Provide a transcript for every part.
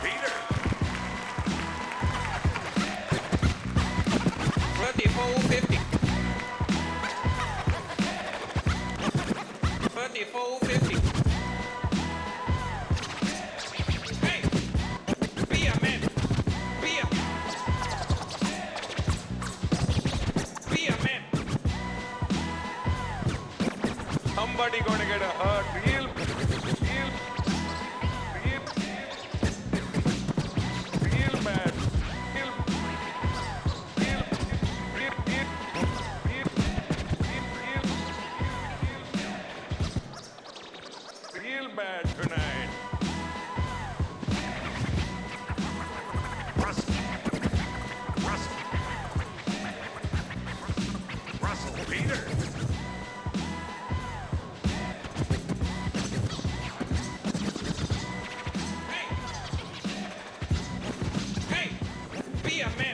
Peter. 3450. 3450. Hey, be a man. Be a man. Somebody gonna get a hurt. Real bad. Real bad tonight. Russell Peter. Hey, be a man.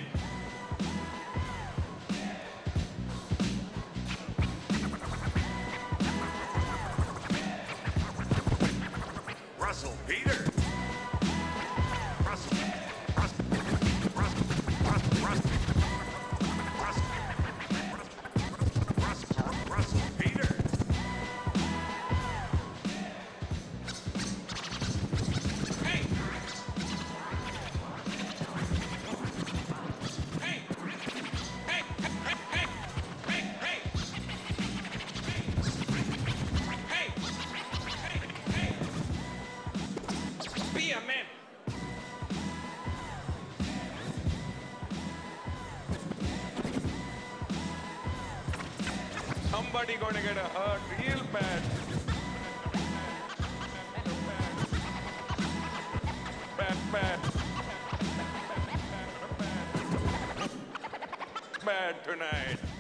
Russell Peter. Russell Peter. Hey, hey, hey, hey. Be a man. Somebody gonna get a hurt real bad. Bad tonight.